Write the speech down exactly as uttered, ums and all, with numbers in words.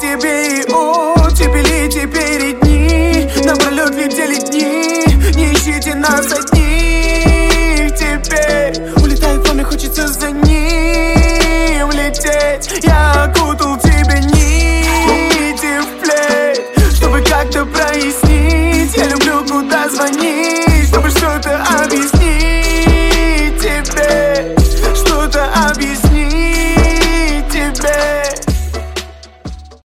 тебе и о, теперь теперь дни, напролет летели дни. Не ищите нас